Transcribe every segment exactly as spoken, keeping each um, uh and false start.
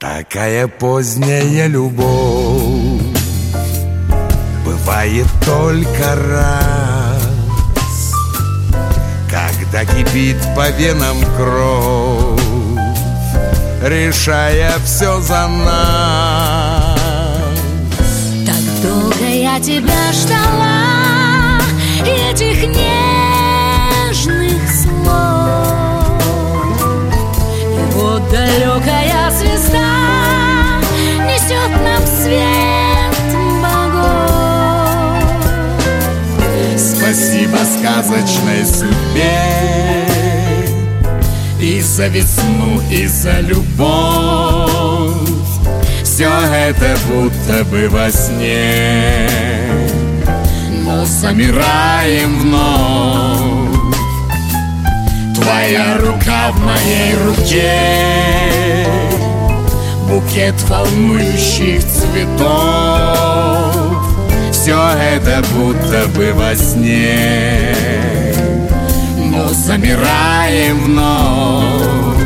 Такая поздняя любовь бывает только раз, когда кипит по венам кровь, решая все за нас. Так долго я тебя ждала, этих нежных слов, и вот далекая звезда несет нам свет богов. Спасибо сказочной судьбе и за весну, и за любовь. Все это будто бы во сне, но замираем вновь. Твоя рука в моей руке, букет волнующих цветов. Все это будто бы во сне, но замираем вновь.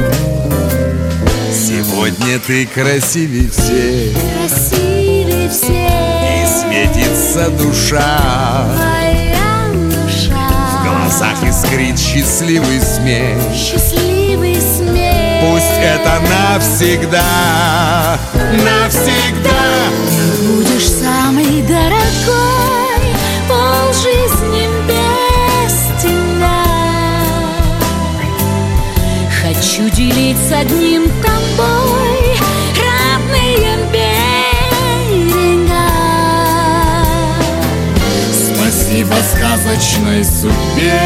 Сегодня ты красивей всех, Красивей всех, и светится душа, твоя душа. в глазах искрит счастливый смех. Счастливый смех. Пусть это навсегда, навсегда. Будешь самый дорогой, полжизни без тебя. Хочу делить с одним тобой родные берега. Спасибо сказочной судьбе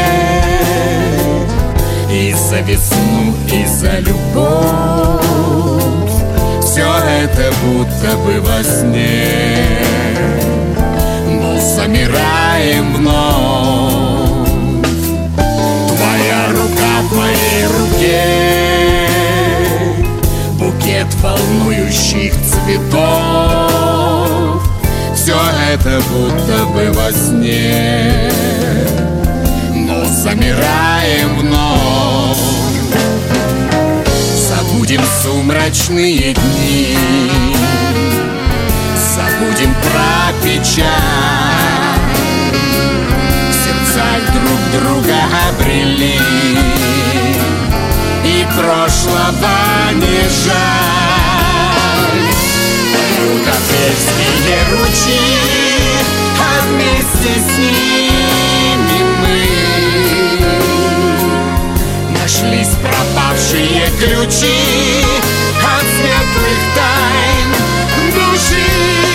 и за весну, и за любовь. Все это будто бы во сне, но замираем вновь. Твоя рука в моей руке, букет волнующих цветов. Все это будто бы во сне, но замираем вновь. Забудем сумрачные дни, забудем про печаль. Сердца друг друга обрели, и прошлого не жаль. Поют апрельские ручьи, а вместе с ними мы. Нашлись пропавшие ключи от светлых тайн души.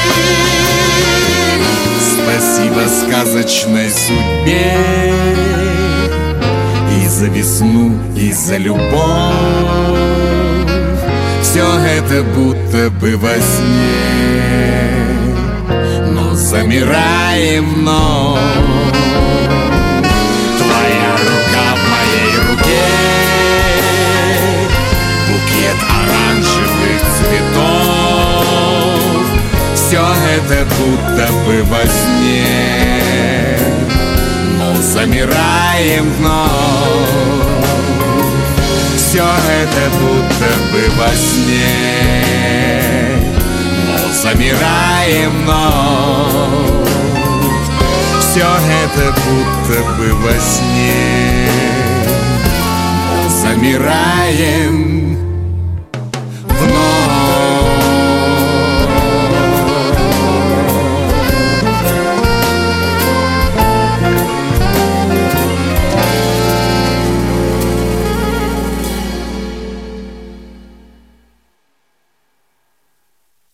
Спасибо сказочной судьбе и за весну, и за любовь. Все это будто бы во сне, но замираем вновь. Твоя рука в моей руке, букет оранжевых цветов. Все это будто бы во сне, но замираем вновь. Все это будто бы во сне, но замираем вновь. Все это будто бы во сне, но замираем